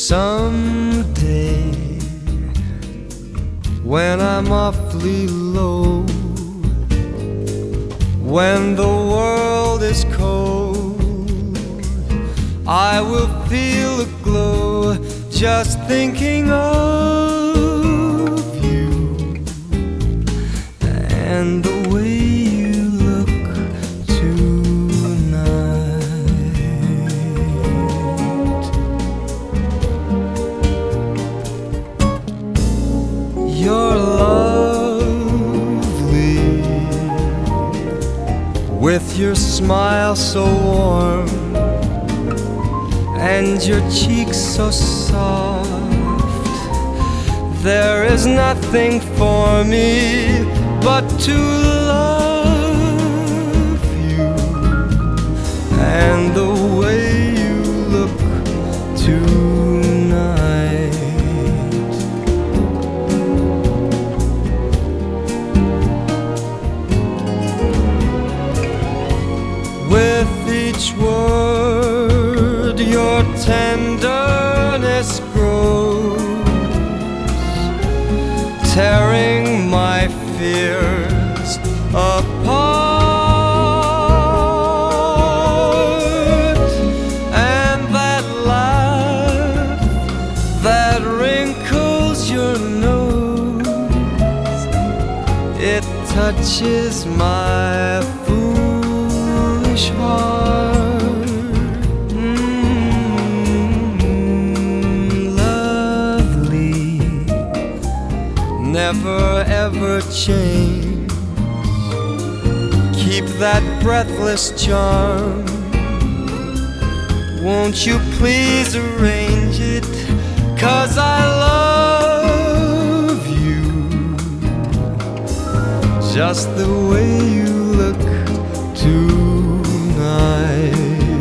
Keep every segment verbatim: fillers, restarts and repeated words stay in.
Someday, when I'm awfully low, when the world is cold, I will feel a glow just thinking of you and the way you look tonight. You're lovely with your smile so warm and your cheeks so soft. There is nothing for me but to love you and the way you look tonight. With each word your tenderness grows, tearing my fears apart. And that laugh that wrinkles your nose, it touches my foolish heart. Never ever change. Keep that breathless charm. Won't you please arrange it? 'Cause I love you just the way you look tonight.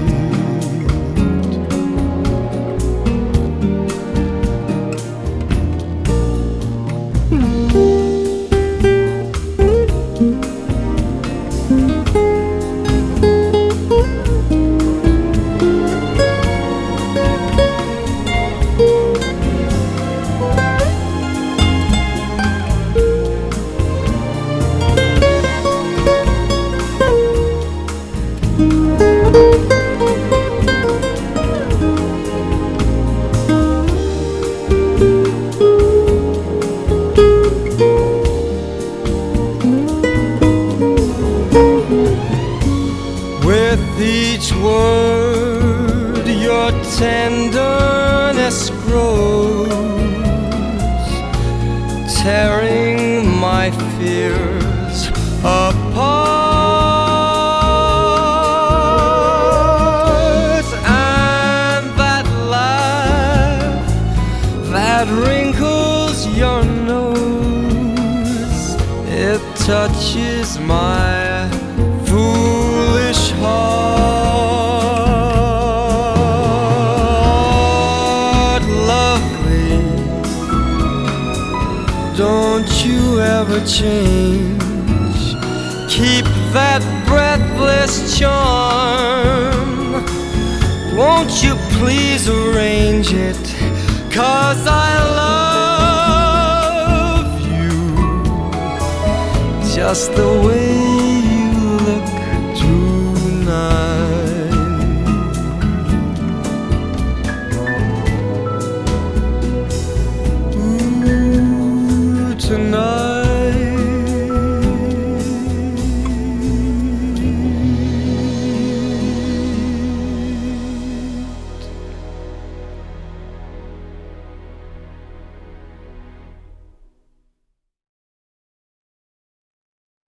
With each word your tenderness grows, tearing my fears apart. And that laugh that wrinkles your nose, it touches my foolish heart. Lovely, don't you ever change. Keep that breathless charm. Won't you please arrange it? 'Cause I love you just the way